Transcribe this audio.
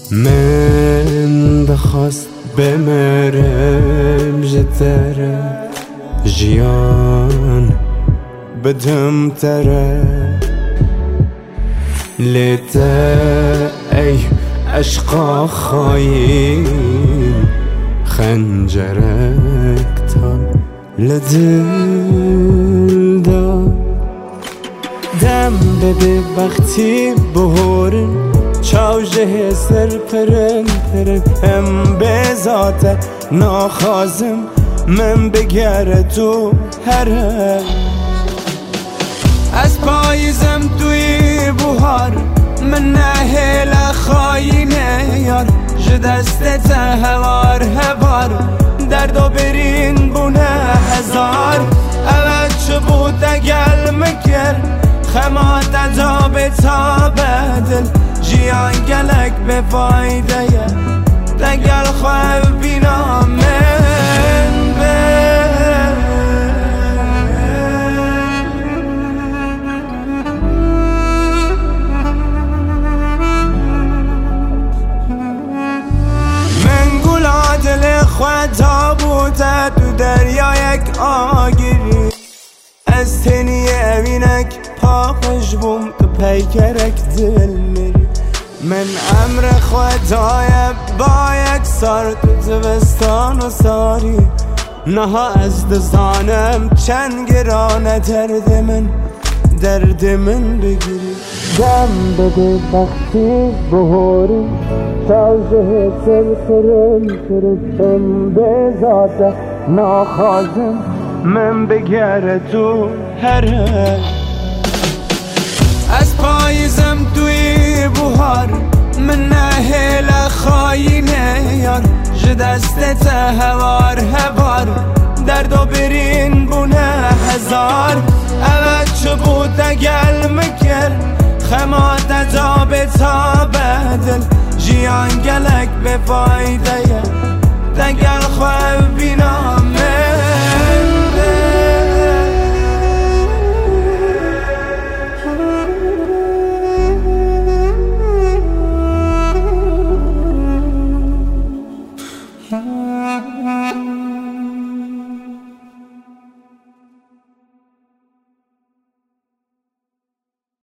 من دخواست بمرم جتره جیان بدم تره لیتا ای عشقا خاین خنجرک تان لدل دا دم بده وقتی بهورن چاوجه سر پرن پرن هم به ذات ناخازم من بگره تو هره از پاییزم توی بوهار من نهل خاینه یار جدست هوار هوار درد و برین بونه هزار اول چه بود اگل مکر خمات عذاب تا بدل جیان گلک به فایده یه دگل خواه بینا من دل خدا بوده تو دریا یک آگیری از تنی اوینک پاقش بوم تو پیکرک دل میری من امر خدای با یک سار تو زوستان و ساری نها از دزانم چند گرانه درد من بگیری دم بده وقتی بهوری تازه سر کرم کرم به ذات ناخازم من بگره تو هره از پاییزم توی بوهار من نهل خاینه یار جدست هوار هوار درد و برین بونه هزار اول چه بود اگل مکر خمات عذاب تا بدل جیان گلک به فایده یه دگل خواه بینا